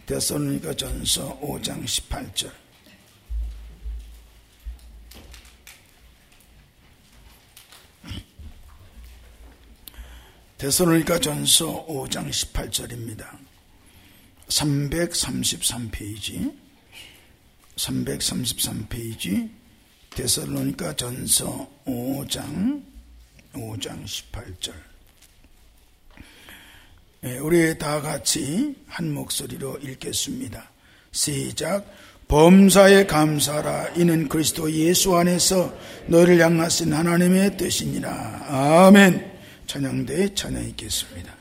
데살로니가전서 5장 18절. 데살로니가전서 5장 18절입니다. 333페이지 데살로니가전서 5장 18절. 우리 다 같이 한 목소리로 읽겠습니다. 시작. 범사에 감사하라. 이는 그리스도 예수 안에서 너희를 향하신 하나님의 뜻이니라. 아멘. 찬양대에 찬양 있겠습니다.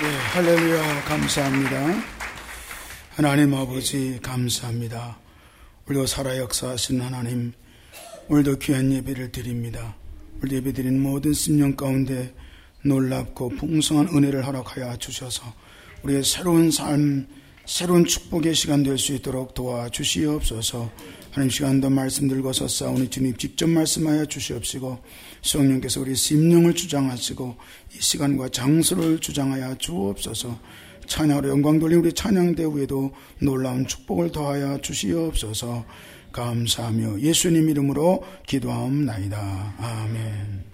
할렐루야, 감사합니다. 하나님 아버지 감사합니다. 오늘도 살아 역사하신 하나님, 오늘도 귀한 예배를 드립니다. 오늘 예배 드린 모든 심령 가운데 놀랍고 풍성한 은혜를 허락하여 주셔서 우리의 새로운 삶, 새로운 축복의 시간 될 수 있도록 도와주시옵소서. 하나님, 시간도 말씀 들고서 싸우니 주님 직접 말씀하여 주시옵시고, 성령께서 우리 심령을 주장하시고 이 시간과 장소를 주장하여 주옵소서. 찬양으로 영광 돌린 우리 찬양대 위에도 놀라운 축복을 더하여 주시옵소서. 감사하며 예수님 이름으로 기도하옵나이다. 아멘.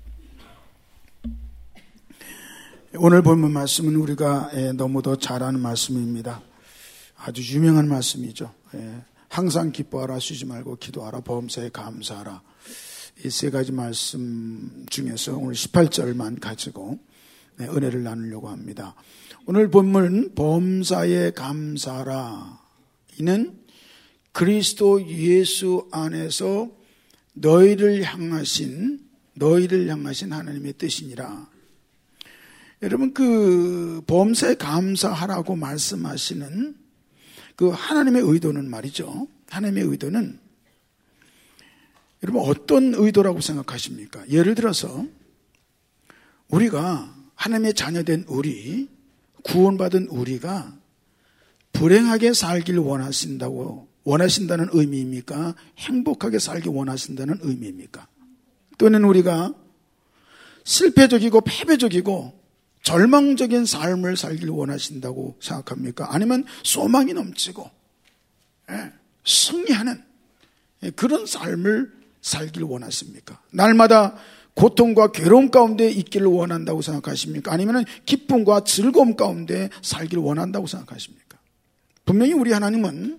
오늘 본문 말씀은 우리가 너무도 잘 아는 말씀입니다. 아주 유명한 말씀이죠. 항상 기뻐하라, 쉬지 말고 기도하라, 범사에 감사하라. 이 세 가지 말씀 중에서 오늘 18절만 가지고 은혜를 나누려고 합니다. 오늘 본문 범사에 감사하라, 이는 그리스도 예수 안에서 너희를 향하신 하나님의 뜻이니라. 여러분, 그 범사에 감사하라고 말씀하시는 그 하나님의 의도는 말이죠. 하나님의 의도는 여러분 어떤 의도라고 생각하십니까? 예를 들어서 우리가 하나님의 자녀된 우리, 구원받은 우리가 불행하게 살길 원하신다는 의미입니까? 행복하게 살기 원하신다는 의미입니까? 또는 우리가 실패적이고 패배적이고 절망적인 삶을 살길 원하신다고 생각합니까? 아니면 소망이 넘치고 승리하는 그런 삶을 살길 원하십니까? 날마다 고통과 괴로움 가운데 있기를 원한다고 생각하십니까? 아니면 기쁨과 즐거움 가운데 살기를 원한다고 생각하십니까? 분명히 우리 하나님은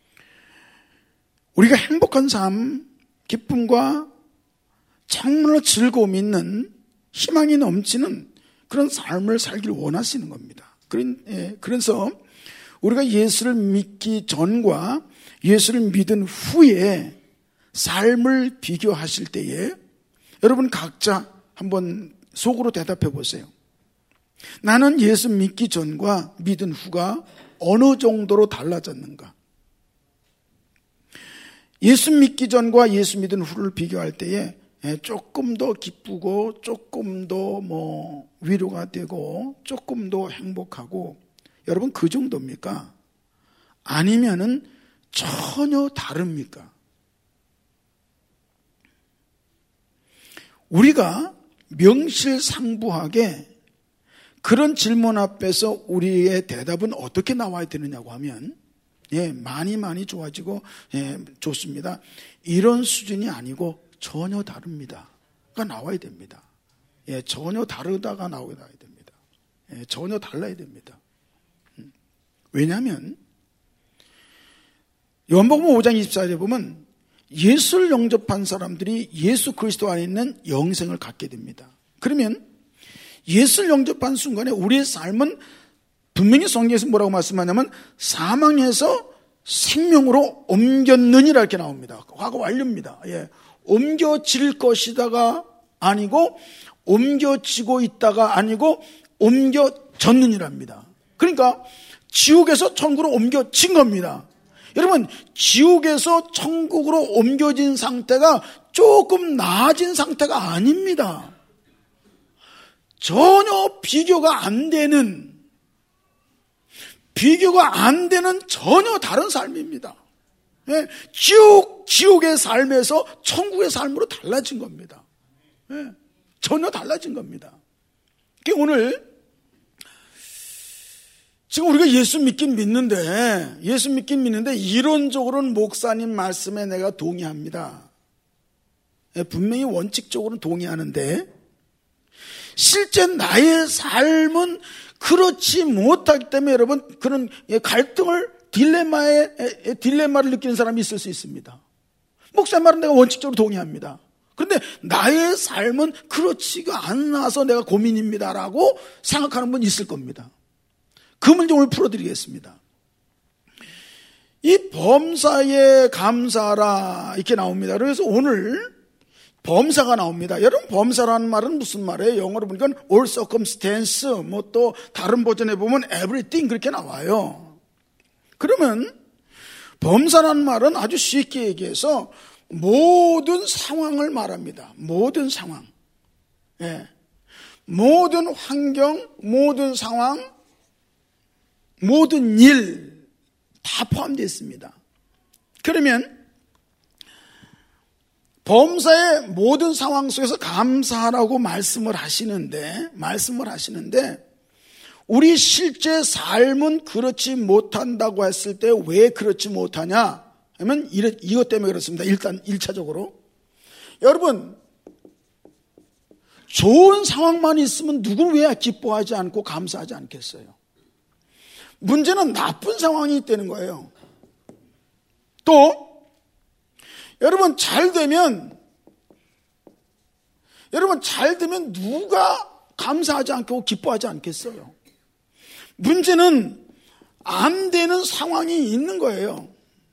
우리가 행복한 삶, 기쁨과 정말로 즐거움 있는 희망이 넘치는 그런 삶을 살기를 원하시는 겁니다. 그래서 우리가 예수를 믿기 전과 예수를 믿은 후에 삶을 비교하실 때에 여러분 각자 한번 속으로 대답해 보세요. 나는 예수 믿기 전과 믿은 후가 어느 정도로 달라졌는가? 예수 믿기 전과 예수 믿은 후를 비교할 때에 조금 더 기쁘고 조금 더 위로가 되고 조금 더 행복하고, 여러분 그 정도입니까? 아니면은 전혀 다릅니까? 우리가 명실상부하게 그런 질문 앞에서 우리의 대답은 어떻게 나와야 되느냐고 하면 많이 좋아지고 좋습니다. 이런 수준이 아니고 전혀 다릅니다가 나와야 됩니다. 전혀 다르다가 나와야 됩니다. 전혀 달라야 됩니다. 왜냐하면 요한복음 5장 24절에 보면 예수를 영접한 사람들이 예수 그리스도 안에 있는 영생을 갖게 됩니다. 그러면 예수를 영접한 순간에 우리의 삶은 분명히 성경에서 뭐라고 말씀하냐면 사망에서 생명으로 옮겼느니라 이렇게 나옵니다. 과거 완료입니다. 옮겨질 것이다가 아니고 옮겨지고 있다가 아니고 옮겨졌느니랍니다. 그러니까 지옥에서 천국으로 옮겨진 겁니다. 여러분, 지옥에서 천국으로 옮겨진 상태가 조금 나아진 상태가 아닙니다. 전혀 비교가 안 되는 전혀 다른 삶입니다. 지옥의 삶에서 천국의 삶으로 달라진 겁니다. 전혀 달라진 겁니다. 오늘 지금 우리가 예수 믿긴 믿는데 이론적으로는 목사님 말씀에 내가 동의합니다. 분명히 원칙적으로는 동의하는데 실제 나의 삶은 그렇지 못하기 때문에 여러분 그런 갈등을 딜레마를 느끼는 사람이 있을 수 있습니다. 목사님 말은 내가 원칙적으로 동의합니다. 그런데 나의 삶은 그렇지가 않아서 내가 고민입니다라고 생각하는 분 있을 겁니다. 그 문제 오늘 풀어드리겠습니다. 이 범사에 감사하라 이렇게 나옵니다. 그래서 오늘 범사가 나옵니다. 여러분, 범사라는 말은 무슨 말이에요? 영어로 보니까 all circumstance, 뭐 또 다른 버전에 보면 everything 그렇게 나와요. 그러면 범사라는 말은 아주 쉽게 얘기해서 모든 상황을 말합니다. 모든 상황. 예. 모든 환경, 모든 상황, 모든 일 다 포함되어 있습니다. 그러면 범사의 모든 상황 속에서 감사하라고 말씀을 하시는데 우리 실제 삶은 그렇지 못한다고 했을 때 왜 그렇지 못하냐 하면 이것 때문에 그렇습니다. 일단 1차적으로 여러분, 좋은 상황만 있으면 누구는 왜 기뻐하지 않고 감사하지 않겠어요? 문제는 나쁜 상황이 있다는 거예요. 또 여러분, 잘 되면 누가 감사하지 않고 기뻐하지 않겠어요? 문제는 안 되는 상황이 있는 거예요.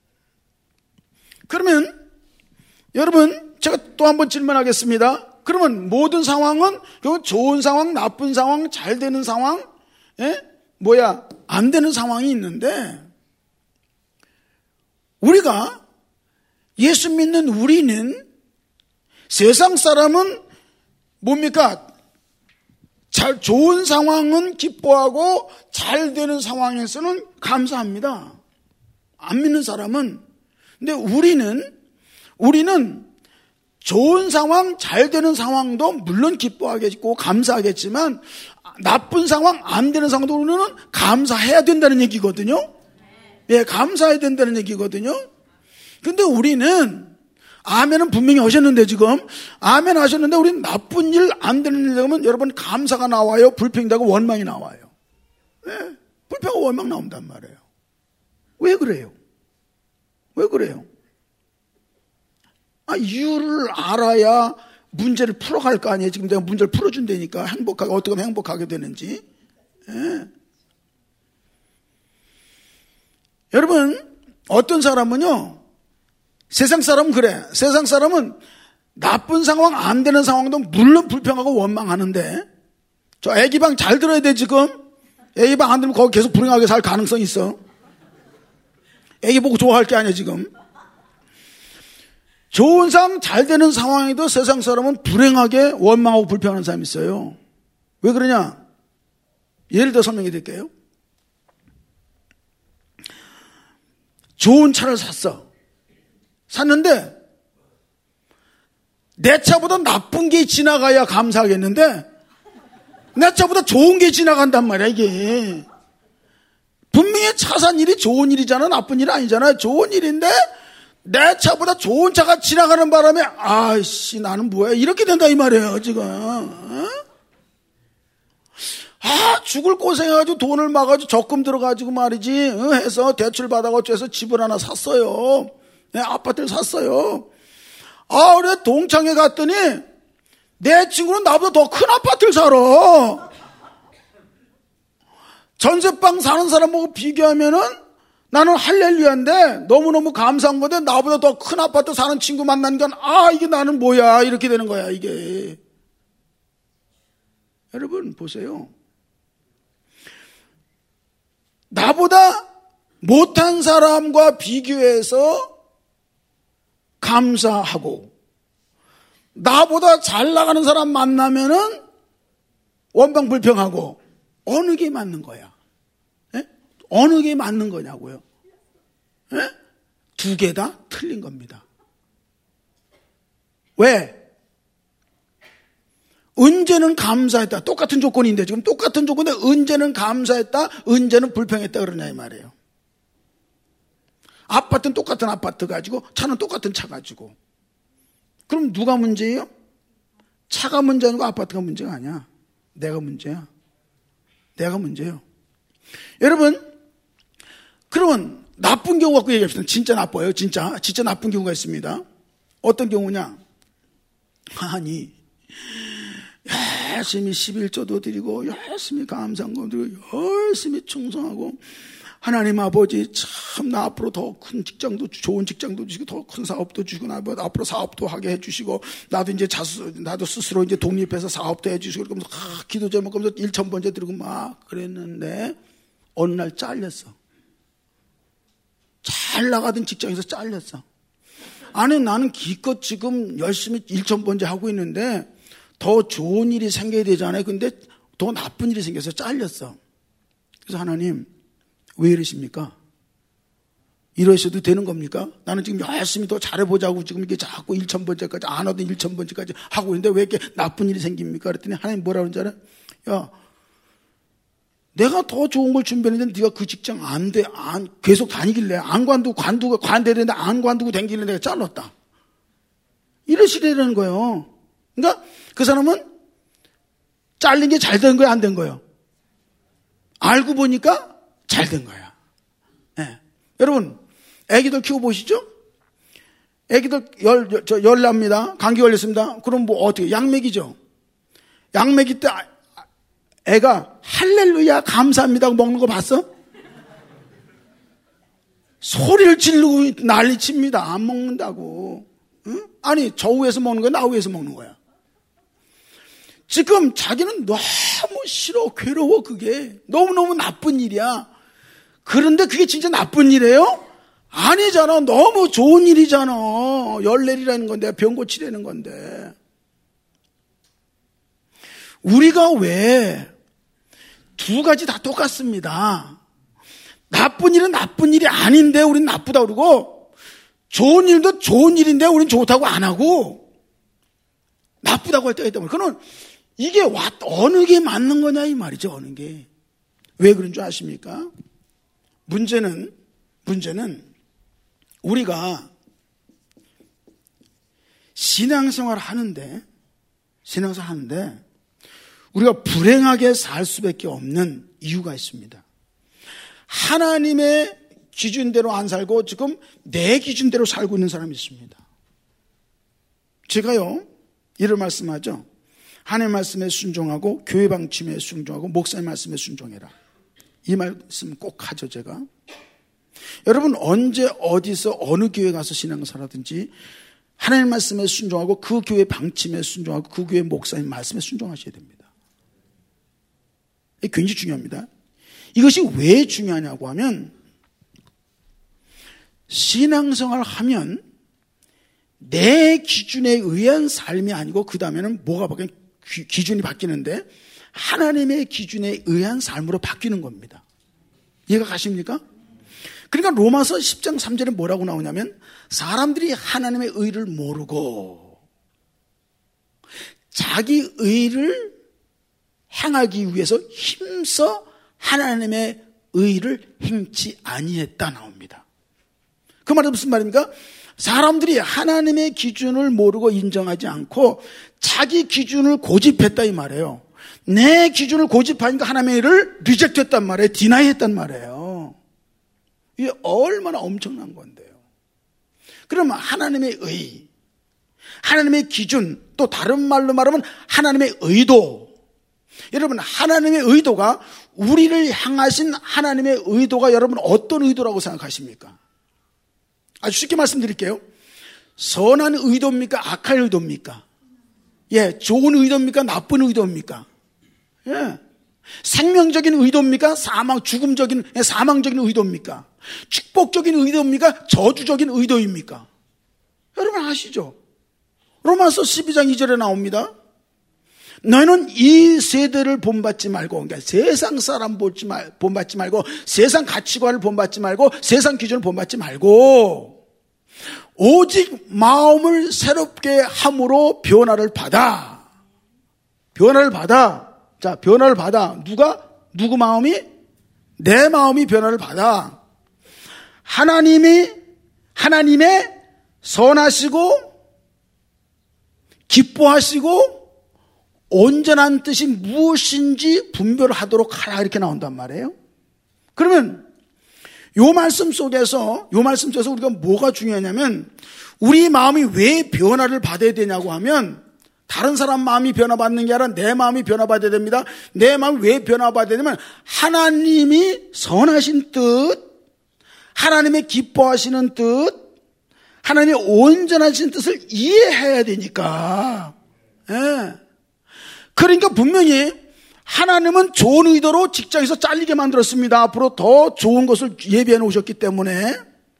그러면 여러분, 제가 또 한번 질문하겠습니다. 그러면 모든 상황은 좋은 상황, 나쁜 상황, 잘 되는 상황, 안 되는 상황이 있는데 우리가 예수 믿는 우리는 세상 사람은 뭡니까? 좋은 상황은 기뻐하고 잘 되는 상황에서는 감사합니다. 안 믿는 사람은. 근데 우리는 좋은 상황, 잘 되는 상황도 물론 기뻐하겠고 감사하겠지만 나쁜 상황, 안 되는 상황도 우리는 감사해야 된다는 얘기거든요. 예, 감사해야 된다는 얘기거든요. 근데 우리는 아멘은 분명히 하셨는데 지금 아멘 하셨는데 우리는 나쁜 일, 안 되는 일 되면 여러분 감사가 나와요? 불평되고 원망이 나와요? 예, 불평하고 원망 나온단 말이에요. 왜 그래요? 왜 그래요? 이유를 알아야 문제를 풀어갈 거 아니에요. 지금 내가 문제를 풀어준다니까 어떻게 하면 행복하게 되는지. 예. 여러분, 어떤 사람은요, 세상 사람은 그래. 세상 사람은 나쁜 상황, 안 되는 상황도 물론 불평하고 원망하는데, 저 애기방 잘 들어야 돼, 지금. 애기방 안 들으면 거기 계속 불행하게 살 가능성이 있어. 애기 보고 좋아할 게 아니야, 지금. 좋은 상황, 잘 되는 상황에도 세상 사람은 불행하게 원망하고 불평하는 사람이 있어요. 왜 그러냐? 예를 들어 설명해 드릴게요. 좋은 차를 샀는데 내 차보다 나쁜 게 지나가야 감사하겠는데 내 차보다 좋은 게 지나간단 말이야, 이게. 분명히 차 산 일이 좋은 일이잖아, 나쁜 일이 아니잖아. 좋은 일인데 내 차보다 좋은 차가 지나가는 바람에 아이씨 나는 뭐야 이렇게 된다 이 말이에요 지금. 죽을 고생해가지고 돈을 막아가지고 적금 들어가지고 말이지 해서 대출 받아가지고 해서 집을 하나 샀어요. 네, 아파트를 샀어요. 그래 동창회 갔더니 내 친구는 나보다 더 큰 아파트를 살아. 전세방 사는 사람하고 비교하면은 나는 할렐루야인데 너무너무 감사한 건데 나보다 더 큰 아파트 사는 친구 만나니까 이게 나는 뭐야 이렇게 되는 거야 이게. 여러분 보세요. 나보다 못한 사람과 비교해서 감사하고 나보다 잘 나가는 사람 만나면은 원방불평하고 어느 게 맞는 거야? 어느 게 맞는 거냐고요? 두 개 다 틀린 겁니다. 왜? 언제는 감사했다. 똑같은 조건인데 지금 똑같은 조건인데 언제는 감사했다, 언제는 불평했다 그러냐 이 말이에요. 아파트는 똑같은 아파트 가지고 차는 똑같은 차 가지고. 그럼 누가 문제예요? 차가 문제 아니고 아파트가 문제가 아니야. 내가 문제야. 내가 문제예요. 여러분, 그러면 나쁜 경우 갖고 얘기합시다. 진짜 나빠요. 진짜 나쁜 경우가 있습니다. 어떤 경우냐? 열심히 11조도 드리고 열심히 감사한거 드리고 열심히 충성하고 하나님 아버지 참 나 앞으로 더 큰 직장도 좋은 직장도 주시고 더 큰 사업도 주시고 나 앞으로 사업도 하게 해주시고 나도 이제 나도 스스로 이제 독립해서 사업도 해주시고 그러면서 기도 제목하면서 1,000번째 들고 막 그랬는데 어느 날 잘렸어. 잘 나가던 직장에서 잘렸어. 아니 나는 기껏 지금 열심히 1,000번째 하고 있는데 더 좋은 일이 생겨야 되잖아요. 근데 더 나쁜 일이 생겨서 잘렸어. 그래서 하나님 왜 이러십니까? 이러셔도 되는 겁니까? 나는 지금 열심히 더 잘해보자고 지금 이렇게 자꾸 1,000번째까지 안 하던 1,000번째까지 하고 있는데 왜 이렇게 나쁜 일이 생깁니까? 그랬더니 하나님 뭐라 그러는지 알아요? 야, 내가 더 좋은 걸 준비했는데 네가 그 직장 계속 다니길래 관대되는데 안 관두고 다니길래 내가 잘랐다. 이러시라는 거예요. 그러니까 그 사람은 잘린 게 잘 된 거야, 안 된 거예요? 알고 보니까 잘 된 거야. 네. 여러분, 애기들 키워보시죠? 애기들 열납니다. 감기 걸렸습니다. 그럼 뭐 어떻게, 약 먹이죠? 약 먹일 때 애가 할렐루야 감사합니다 하고 먹는 거 봤어? 소리를 지르고 난리칩니다. 안 먹는다고. 응? 아니 저 위에서 먹는 거야, 나 위에서 먹는 거야. 지금 자기는 너무 싫어, 괴로워. 그게 너무너무 나쁜 일이야. 그런데 그게 진짜 나쁜 일이에요? 아니잖아. 너무 좋은 일이잖아. 열 내리라는 건데, 병 고치라는 건데. 우리가 왜 두 가지 다 똑같습니다. 나쁜 일은 나쁜 일이 아닌데 우린 나쁘다고 그러고, 좋은 일도 좋은 일인데 우린 좋다고 안 하고 나쁘다고 할 때가 있단 말이에요. 그러면 이게 어느 게 맞는 거냐 이 말이죠. 어느 게. 왜 그런 줄 아십니까? 문제는 우리가 신앙생활을 하는데 우리가 불행하게 살 수밖에 없는 이유가 있습니다. 하나님의 기준대로 안 살고 지금 내 기준대로 살고 있는 사람이 있습니다. 제가요 이런 말씀하죠. 하나님 말씀에 순종하고 교회 방침에 순종하고 목사님 말씀에 순종해라. 이 말씀 꼭 하죠. 제가. 여러분 언제 어디서 어느 교회 가서 신앙생활하든지 하나님 말씀에 순종하고 그 교회 방침에 순종하고 그 교회 목사님 말씀에 순종하셔야 됩니다. 이게 굉장히 중요합니다. 이것이 왜 중요하냐고 하면 신앙생활을 하면 내 기준에 의한 삶이 아니고 그 다음에는 뭐가 바뀌는 기준이 바뀌는데 하나님의 기준에 의한 삶으로 바뀌는 겁니다. 이해가 가십니까? 그러니까 로마서 10장 3절에 뭐라고 나오냐면 사람들이 하나님의 의를 모르고 자기 의를 행하기 위해서 힘써 하나님의 의를 행치 아니했다 나옵니다. 그 말은 무슨 말입니까? 사람들이 하나님의 기준을 모르고 인정하지 않고 자기 기준을 고집했다 이 말이에요. 내 기준을 고집하니까 하나님의 의를 리젝트했단 말이에요. 디나이했단 말이에요. 이게 얼마나 엄청난 건데요. 그러면 하나님의 의, 하나님의 기준, 또 다른 말로 말하면 하나님의 의도. 여러분 하나님의 의도가 우리를 향하신 하나님의 의도가 여러분 어떤 의도라고 생각하십니까? 아주 쉽게 말씀드릴게요. 선한 의도입니까? 악한 의도입니까? 예, 좋은 의도입니까? 나쁜 의도입니까? 예, 생명적인 의도입니까? 사망적인 의도입니까? 축복적인 의도입니까? 저주적인 의도입니까? 여러분 아시죠? 로마서 12장 2절에 나옵니다. 너희는 이 세대를 본받지 말고, 그러니까 세상 사람 본받지 말고, 세상 가치관을 본받지 말고, 세상 기준을 본받지 말고, 오직 마음을 새롭게 함으로 변화를 받아. 자, 변화를 받아. 누구 마음이? 내 마음이 변화를 받아. 하나님의 선하시고, 기뻐하시고, 온전한 뜻이 무엇인지 분별하도록 하라 이렇게 나온단 말이에요. 그러면 요 말씀 속에서 우리가 뭐가 중요하냐면 우리 마음이 왜 변화를 받아야 되냐고 하면 다른 사람 마음이 변화받는 게 아니라 내 마음이 변화받아야 됩니다. 내 마음이 왜 변화받아야 되냐면 하나님이 선하신 뜻, 하나님의 기뻐하시는 뜻, 하나님의 온전하신 뜻을 이해해야 되니까. 예. 그러니까 분명히 하나님은 좋은 의도로 직장에서 잘리게 만들었습니다. 앞으로 더 좋은 것을 예비해 놓으셨기 때문에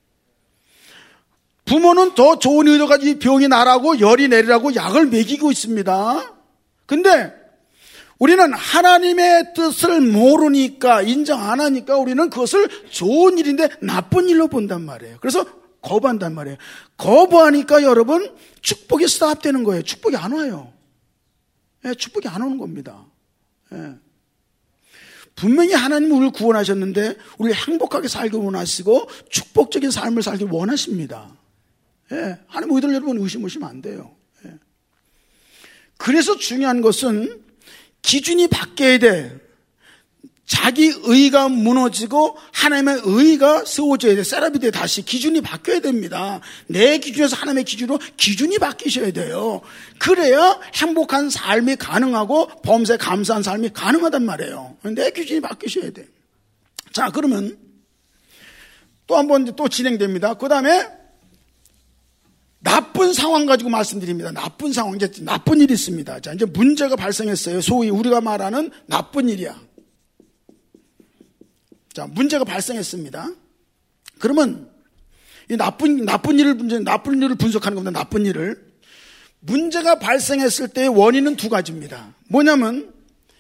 부모는 더 좋은 의도 가지고 병이 나라고 열이 내리라고 약을 먹이고 있습니다. 근데 우리는 하나님의 뜻을 모르니까 인정 안 하니까 우리는 그것을 좋은 일인데 나쁜 일로 본단 말이에요. 그래서 거부한단 말이에요. 거부하니까 여러분 축복이 스탑되는 거예요. 축복이 안 와요. 예, 축복이 안 오는 겁니다. 예. 분명히 하나님은 우리를 구원하셨는데 우리를 행복하게 살기 원하시고 축복적인 삶을 살기 원하십니다. 예, 하나님 의도를 여러분 의심하시면 안 돼요. 예. 그래서 중요한 것은 기준이 바뀌어야 돼. 자기 의가 무너지고 하나님의 의가 세워져야 돼. 셋업이 돼. 다시 기준이 바뀌어야 됩니다. 내 기준에서 하나님의 기준으로 기준이 바뀌셔야 돼요. 그래야 행복한 삶이 가능하고 범사에 감사한 삶이 가능하단 말이에요. 내 기준이 바뀌셔야 돼. 자, 그러면 또 한 번 또 진행됩니다. 그 다음에 나쁜 상황 가지고 말씀드립니다. 나쁜 상황, 이제 나쁜 일이 있습니다. 자, 이제 문제가 발생했어요. 소위 우리가 말하는 나쁜 일이야. 자, 문제가 발생했습니다. 그러면 이 나쁜 일을 분석하는 겁니다. 나쁜 일을. 문제가 발생했을 때의 원인은 두 가지입니다. 뭐냐면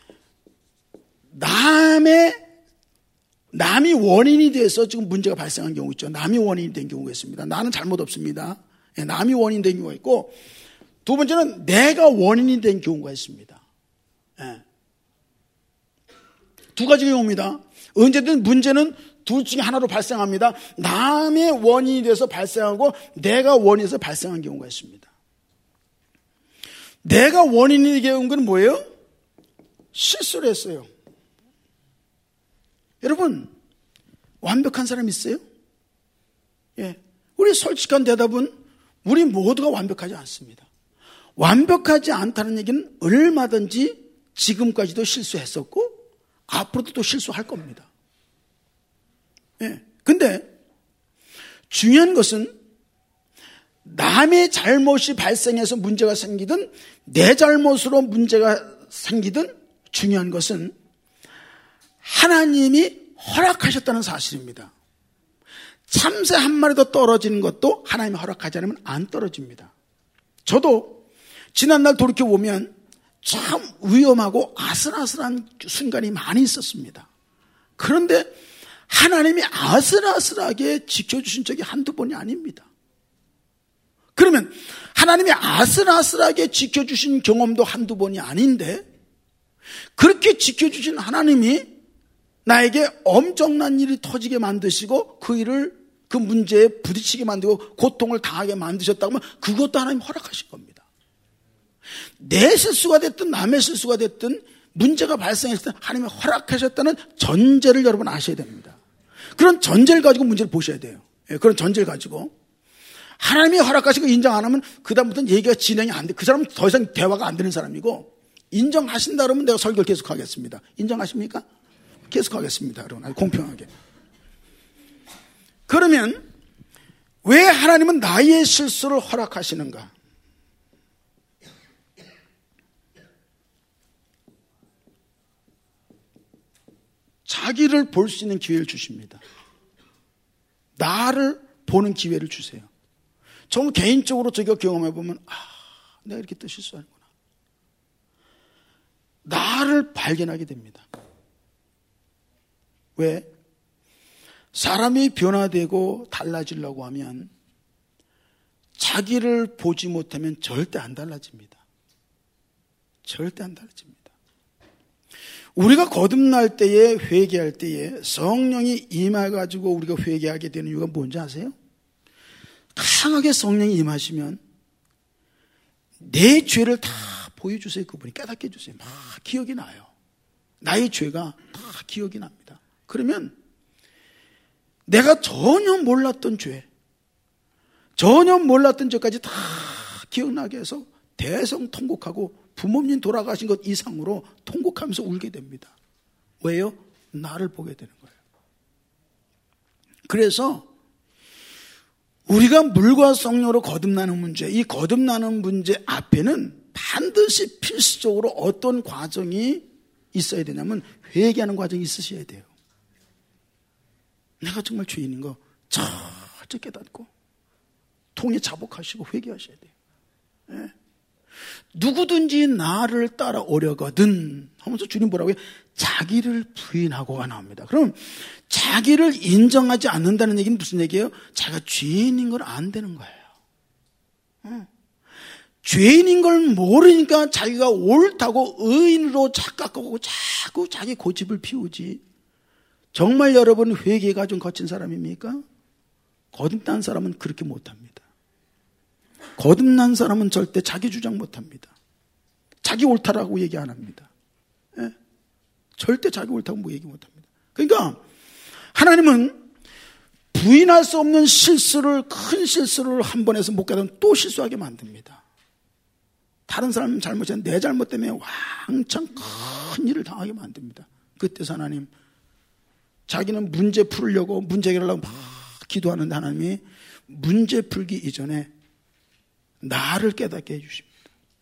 남이 원인이 돼서 지금 문제가 발생한 경우 있죠. 남이 원인이 된 경우가 있습니다. 나는 잘못 없습니다. 남이 원인이 된 경우가 있고, 두 번째는 내가 원인이 된 경우가 있습니다. 두 가지 경우입니다. 언제든 문제는 둘 중에 하나로 발생합니다. 남의 원인이 돼서 발생하고 내가 원인이 돼서 발생한 경우가 있습니다. 내가 원인이 된 건 뭐예요? 실수를 했어요. 여러분, 완벽한 사람 있어요? 예. 우리 솔직한 대답은 우리 모두가 완벽하지 않습니다. 완벽하지 않다는 얘기는 얼마든지 지금까지도 실수했었고 앞으로도 또 실수할 겁니다. 예. 근데 중요한 것은 남의 잘못이 발생해서 문제가 생기든 내 잘못으로 문제가 생기든 중요한 것은 하나님이 허락하셨다는 사실입니다. 참새 한 마리 더 떨어지는 것도 하나님이 허락하지 않으면 안 떨어집니다. 저도 지난날 돌이켜보면 참 위험하고 아슬아슬한 순간이 많이 있었습니다. 그런데 하나님이 아슬아슬하게 지켜주신 적이 한두 번이 아닙니다. 그러면 하나님이 아슬아슬하게 지켜주신 경험도 한두 번이 아닌데 그렇게 지켜주신 하나님이 나에게 엄청난 일이 터지게 만드시고 그 문제에 부딪히게 만들고 고통을 당하게 만드셨다고 하면 그것도 하나님 허락하신 겁니다. 내 실수가 됐든 남의 실수가 됐든 문제가 발생했을 때 하나님이 허락하셨다는 전제를 여러분 아셔야 됩니다. 그런 전제를 가지고 문제를 보셔야 돼요. 그런 전제를 가지고 하나님이 허락하시고 인정 안 하면 그다음부터는 얘기가 진행이 안 돼. 그 사람은 더 이상 대화가 안 되는 사람이고 인정하신다 그러면 내가 설교를 계속하겠습니다. 인정하십니까? 계속하겠습니다. 여러분 아주 공평하게. 그러면 왜 하나님은 나의 실수를 허락하시는가? 자기를 볼 수 있는 기회를 주십니다. 나를 보는 기회를 주세요. 저 개인적으로 제가 경험해보면 내가 이렇게 또 실수하는구나. 나를 발견하게 됩니다. 왜? 사람이 변화되고 달라지려고 하면 자기를 보지 못하면 절대 안 달라집니다. 절대 안 달라집니다. 우리가 거듭날 때에 회개할 때에 성령이 임해가지고 우리가 회개하게 되는 이유가 뭔지 아세요? 강하게 성령이 임하시면 내 죄를 다 보여주세요. 그분이 깨닫게 해주세요. 막 기억이 나요. 나의 죄가 다 기억이 납니다. 그러면 내가 전혀 몰랐던 죄, 전혀 몰랐던 죄까지 다 기억나게 해서 대성통곡하고 부모님 돌아가신 것 이상으로 통곡하면서 울게 됩니다. 왜요? 나를 보게 되는 거예요. 그래서 우리가 물과 성령으로 거듭나는 문제, 이 거듭나는 문제 앞에는 반드시 필수적으로 어떤 과정이 있어야 되냐면 회개하는 과정이 있으셔야 돼요. 내가 정말 죄인인 거 철저히 깨닫고 통에 자복하시고 회개하셔야 돼요. 네. 누구든지 나를 따라오려거든 하면서 주님 뭐라고 해요? 자기를 부인하고가 나옵니다. 그럼 자기를 인정하지 않는다는 얘기는 무슨 얘기예요? 자기가 죄인인 걸 안 되는 거예요. 죄인인 걸 모르니까 자기가 옳다고 의인으로 착각하고 자꾸 자기 고집을 피우지. 정말 여러분 회개가 좀 거친 사람입니까? 거듭난 사람은 그렇게 못합니다. 거듭난 사람은 절대 자기 주장 못합니다. 자기 옳다라고 얘기 안 합니다. 예? 절대 자기 옳다고 뭐 얘기 못합니다. 그러니까 하나님은 부인할 수 없는 실수를, 큰 실수를 한 번 해서 못 깨달으면 또 실수하게 만듭니다. 다른 사람 잘못이 내 잘못 때문에 왕창 큰 일을 당하게 만듭니다. 그때서 하나님, 자기는 문제 풀으려고 문제 해결하려고 막 기도하는데 하나님이 문제 풀기 이전에 나를 깨닫게 해주십니다.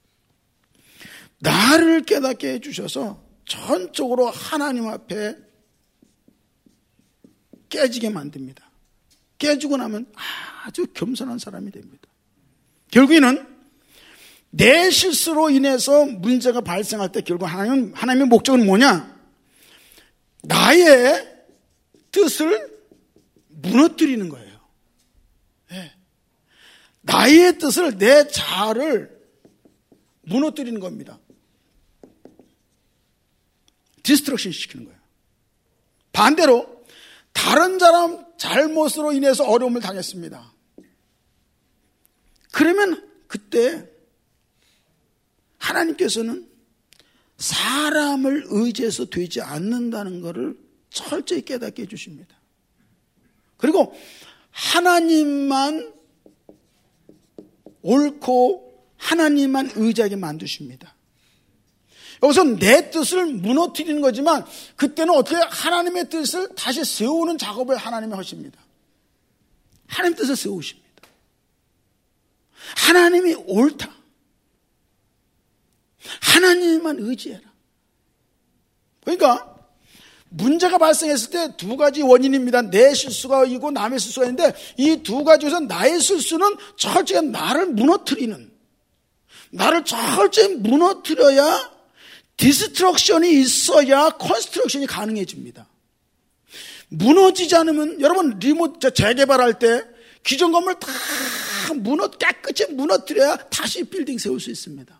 나를 깨닫게 해주셔서 전적으로 하나님 앞에 깨지게 만듭니다. 깨지고 나면 아주 겸손한 사람이 됩니다. 결국에는 내 실수로 인해서 문제가 발생할 때 결국 하나님의 목적은 뭐냐? 나의 뜻을 무너뜨리는 거예요. 네. 나의 뜻을, 내 자아를 무너뜨리는 겁니다. 디스트럭션 시키는 거예요. 반대로 다른 사람 잘못으로 인해서 어려움을 당했습니다. 그러면 그때 하나님께서는 사람을 의지해서 되지 않는다는 것을 철저히 깨닫게 해주십니다. 그리고 하나님만 옳고 하나님만 의지하게 만드십니다. 여기서 내 뜻을 무너뜨리는 거지만 그때는 어떻게 하나님의 뜻을 다시 세우는 작업을 하나님이 하십니다. 하나님 뜻을 세우십니다. 하나님이 옳다. 하나님만 의지해라. 그러니까 문제가 발생했을 때 두 가지 원인입니다. 내 실수가 있고 남의 실수가 있는데 이 두 가지 중에서 나의 실수는 철저히 나를 무너뜨리는, 나를 철저히 무너뜨려야 디스트럭션이 있어야 컨스트럭션이 가능해집니다. 무너지지 않으면 여러분 리모트 재개발할 때 기존 건물 다 깨끗이 무너뜨려야 다시 빌딩 세울 수 있습니다.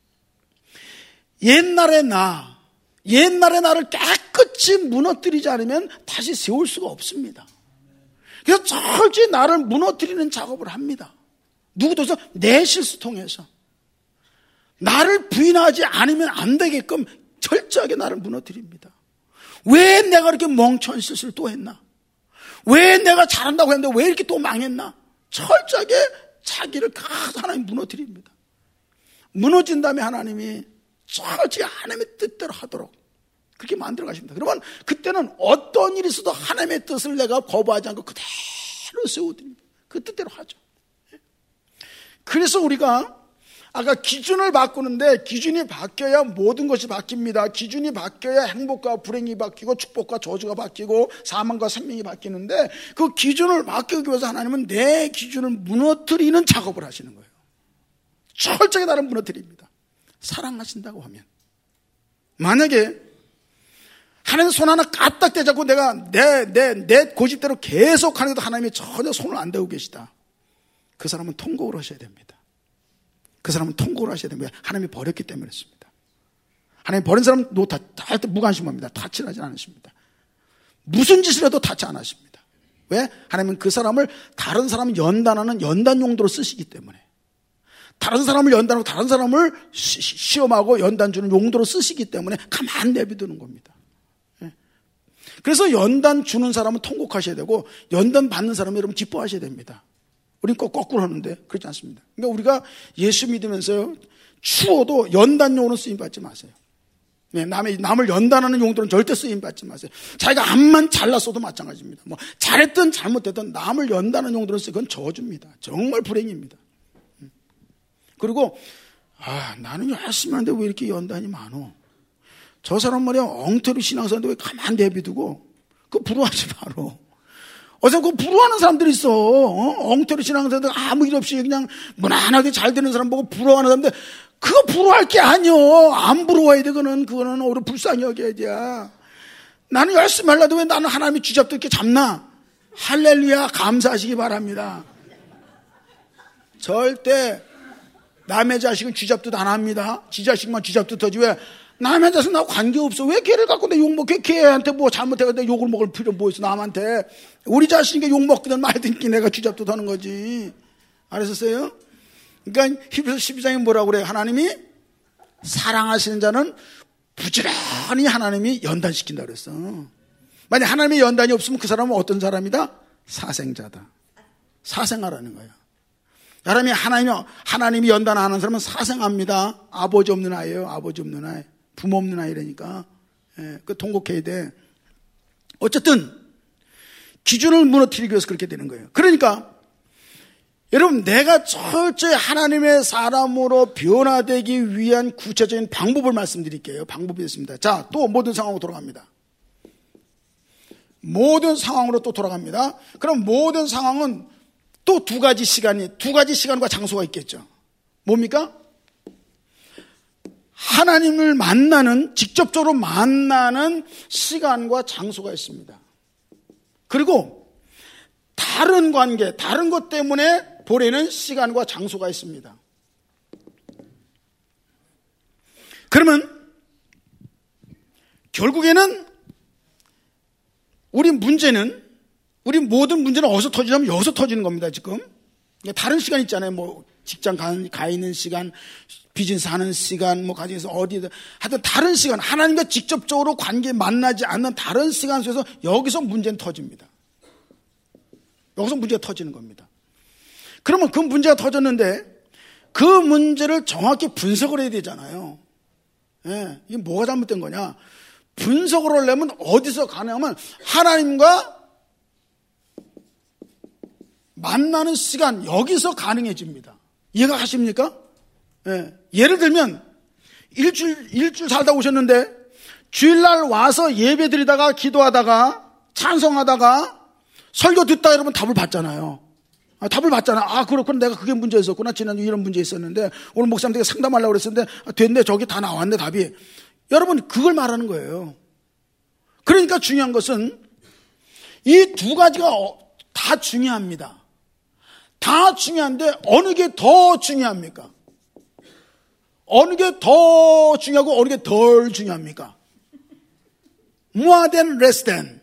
옛날의 나를 깨끗이 무너뜨리지 않으면 다시 세울 수가 없습니다. 그래서 철저히 나를 무너뜨리는 작업을 합니다. 누구도서 내 실수 통해서 나를 부인하지 않으면 안 되게끔 철저하게 나를 무너뜨립니다. 왜 내가 이렇게 멍청한 실수를 또 했나? 왜 내가 잘한다고 했는데 왜 이렇게 또 망했나? 철저하게 자기를 하나님 무너뜨립니다. 무너진 다음에 하나님이 철저히 하나님의 뜻대로 하도록 그렇게 만들어 가십니다. 그러면 그때는 어떤 일이 있어도 하나님의 뜻을 내가 거부하지 않고 그대로 세워드립니다. 그 뜻대로 하죠. 그래서 우리가 아까 기준을 바꾸는데 기준이 바뀌어야 모든 것이 바뀝니다. 기준이 바뀌어야 행복과 불행이 바뀌고 축복과 저주가 바뀌고 사망과 생명이 바뀌는데 그 기준을 바꾸기 위해서 하나님은 내 기준을 무너뜨리는 작업을 하시는 거예요. 철저히 나를 무너뜨립니다. 사랑하신다고 하면 만약에 하나님 손 하나 까딱 떼자고 내가 내 고집대로 계속 하는 것도 하나님이 전혀 손을 안 대고 계시다. 그 사람은 통곡을 하셔야 됩니다. 그 사람은 통곡을 하셔야 됩니다. 하나님이 버렸기 때문에 그렇습니다. 하나님 버린 사람은 할 때 무관심합니다. 타치를 하지 않으십니다. 무슨 짓을 해도 타치 안 하십니다. 왜? 하나님은 그 사람을 다른 사람을 연단하는 연단 용도로 쓰시기 때문에 다른 사람을 연단하고 다른 사람을 시험하고 연단 주는 용도로 쓰시기 때문에 가만 내비두는 겁니다. 그래서 연단 주는 사람은 통곡하셔야 되고 연단 받는 사람은 여러분 기뻐하셔야 됩니다. 우린 꼭 거꾸로 하는데 그렇지 않습니다. 그러니까 우리가 예수 믿으면서요, 추워도 연단용으로 쓰임받지 마세요. 네, 남을 연단하는 용도는 절대 쓰임받지 마세요. 자기가 암만 잘났어도 마찬가지입니다. 뭐 잘했든 잘못했든 남을 연단하는 용도로 쓰면 그건 저주입니다. 정말 불행입니다. 그리고 나는 열심히 하는데 왜 이렇게 연단이 많어? 저 사람 말이야 엉터리 신앙사인데 왜 가만 내비두고 그거 부러워하지 마라. 어서 그 부러워하는 사람들이 있어. 엉터리 신앙사인데 아무 일 없이 그냥 무난하게 잘 되는 사람 보고 부러워하는 사람인데 그거 부러워할 게 아니여. 안 부러워야 돼. 그거는 오히려 불쌍히 여겨야 돼. 나는 열심히 하려도 왜 나는 하나님이 쥐잡도 이렇게 잡나? 할렐루야, 감사하시기 바랍니다. 절대 남의 자식은 쥐잡듯 안 합니다. 지 자식만 쥐잡듯 하지. 왜? 남의 자식은 나하고 관계없어. 왜 걔를 갖고 내 욕먹게? 걔한테 뭐 잘못해가지고 욕을 먹을 필요 뭐 있어 남한테. 우리 자식이니까 욕먹든 말든 내가 쥐잡듯 하는 거지. 알았었어요? 그러니까 히브리서 12장에 뭐라고 그래요? 하나님이 사랑하시는 자는 부지런히 하나님이 연단시킨다 그랬어. 만약 하나님의 연단이 없으면 그 사람은 어떤 사람이다? 사생자다. 사생아라는 거야. 하나님이 연단 안 하는 사람은 사생합니다. 아버지 없는 아이예요. 아버지 없는 아이. 부모 없는 아이라니까. 그 통곡해야 돼. 어쨌든 기준을 무너뜨리기 위해서 그렇게 되는 거예요. 그러니까 여러분, 내가 철저히 하나님의 사람으로 변화되기 위한 구체적인 방법을 말씀드릴게요. 방법이 있습니다. 자, 또 모든 상황으로 돌아갑니다. 모든 상황으로 또 돌아갑니다. 그럼 모든 상황은 또 두 가지 시간과 장소가 있겠죠. 뭡니까? 하나님을 직접적으로 만나는 시간과 장소가 있습니다. 그리고 다른 관계, 다른 것 때문에 보내는 시간과 장소가 있습니다. 그러면 결국에는 우리 모든 문제는 어디서 터지냐면 여기서 터지는 겁니다, 지금. 다른 시간 있잖아요. 뭐, 직장 가 있는 시간, 비즈니스 하는 시간, 뭐, 가정에서 어디든. 하여튼 다른 시간, 하나님과 직접적으로 관계 만나지 않는 다른 시간 속에서 여기서 문제는 터집니다. 여기서 문제가 터지는 겁니다. 그러면 그 문제가 터졌는데 그 문제를 정확히 분석을 해야 되잖아요. 이게 뭐가 잘못된 거냐? 분석을 하려면 어디서 가능하면 하나님과 만나는 시간, 여기서 가능해집니다. 이해가 가십니까? 예를 들면 일주일 살다 오셨는데 주일날 와서 예배 드리다가 기도하다가 찬송하다가 설교 듣다 여러분 답을 받잖아요. 답을 받잖아. 그렇구나. 내가 그게 문제 있었구나. 지난주 이런 문제 있었는데 오늘 목사님한테 상담하려고 그랬었는데 됐네. 저기 다 나왔네 답이. 여러분 그걸 말하는 거예요. 그러니까 중요한 것은 이 두 가지가 다 중요합니다. 다 중요한데 어느 게 더 중요합니까? 어느 게 더 중요하고 어느 게 덜 중요합니까? More than, less than.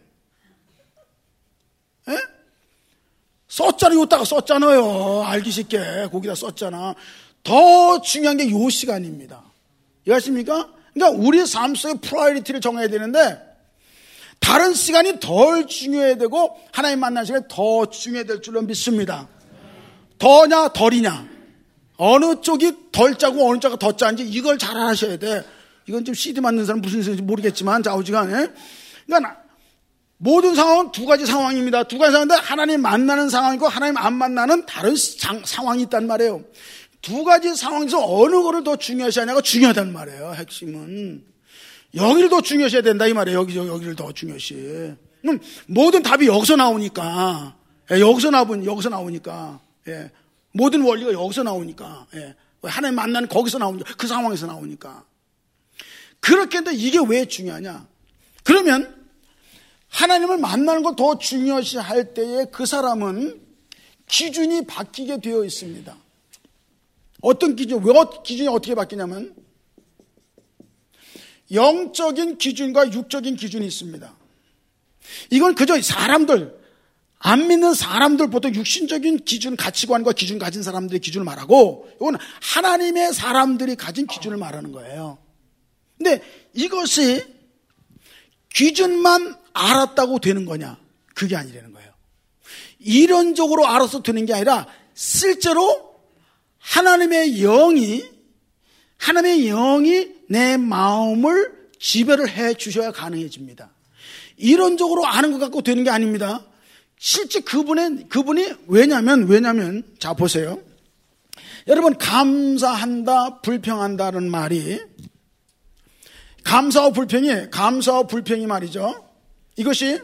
썼잖아요. 이따가 썼잖아요. 알기 쉽게 거기다 썼잖아. 더 중요한 게 요 시간입니다. 이해하십니까? 그러니까 우리 삶 속의 프라이어리티를 정해야 되는데 다른 시간이 덜 중요해야 되고 하나님 만나는 시간이 더 중요해야 될 줄로 믿습니다. 더냐 덜이냐 어느 쪽이 덜 짜고 어느 쪽이 더 짠지 이걸 잘 아셔야 돼. 이건 좀 CD 맞는 사람 무슨 소리인지 모르겠지만 좌우지간에 그러니까 모든 상황은 두 가지 상황입니다. 두 가지 상황인데 하나님 만나는 상황이고 하나님 안 만나는 다른 상황이 있단 말이에요. 두 가지 상황에서 어느 거를 더 중요시하냐가 중요하단 말이에요. 핵심은 여기를 더 중요시해야 된다 이 말이에요. 여기를 더 중요시. 모든 답이 여기서 나오니까 여기서 나오니까 모든 원리가 여기서 나오니까 하나님 만나는 거기서 나오니까 그 상황에서 나오니까 그렇게 했는데 이게 왜 중요하냐? 그러면 하나님을 만나는 걸 더 중요시할 때에 그 사람은 기준이 바뀌게 되어 있습니다. 어떤 기준이 어떻게 바뀌냐면 영적인 기준과 육적인 기준이 있습니다. 이건 그저 안 믿는 사람들 보통 육신적인 기준, 가치관과 기준 가진 사람들의 기준을 말하고 이건 하나님의 사람들이 가진 기준을 말하는 거예요. 근데 이것이 기준만 알았다고 되는 거냐? 그게 아니라는 거예요. 이론적으로 알아서 되는 게 아니라 실제로 하나님의 영이 내 마음을 지배를 해 주셔야 가능해집니다. 이론적으로 아는 것 갖고 되는 게 아닙니다. 실제 그분이 왜냐면 자 보세요. 여러분, 감사한다, 불평한다는 말이, 감사와 불평이 말이죠. 이것이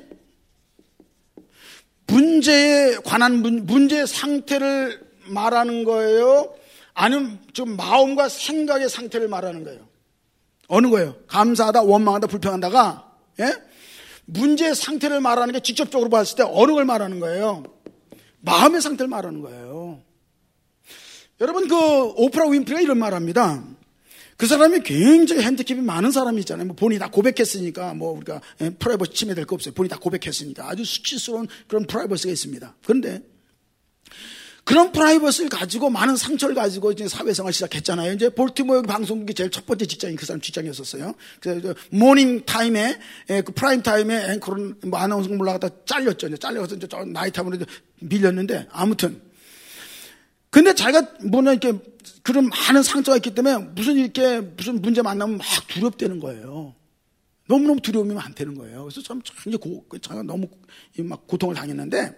문제에 관한 문제의 상태를 말하는 거예요? 아니면 좀 마음과 생각의 상태를 말하는 거예요? 어느 거예요? 감사하다, 원망한다, 불평한다가, 예? 문제의 상태를 말하는 게 직접적으로 봤을 때 어느 걸 말하는 거예요? 마음의 상태를 말하는 거예요. 여러분, 오프라 윈프리가 이런 말 합니다. 그 사람이 굉장히 핸디캡이 많은 사람이 있잖아요. 본인이 다 고백했으니까, 우리가 프라이버시 침해될 거 없어요. 본인이 다 고백했으니까. 아주 수치스러운 그런 프라이버시가 있습니다. 그런데, 그런 프라이버시를 가지고 많은 상처를 가지고 이제 사회생활을 시작했잖아요. 이제 볼티모어 방송국이 제일 첫 번째 직장이 그 사람 직장이었었어요. 그래서 모닝 타임에, 그 프라임 타임에 앵커는 아나운서가 올라갔다 잘렸죠. 이제 잘려서 이제 나이타임으로 밀렸는데, 아무튼. 근데 자기가 이렇게 그런 많은 상처가 있기 때문에 무슨 문제 만나면 막 두렵다는 거예요. 너무너무 두려움이 많다는 거예요. 그래서 참 자기가 너무 막 고통을 당했는데,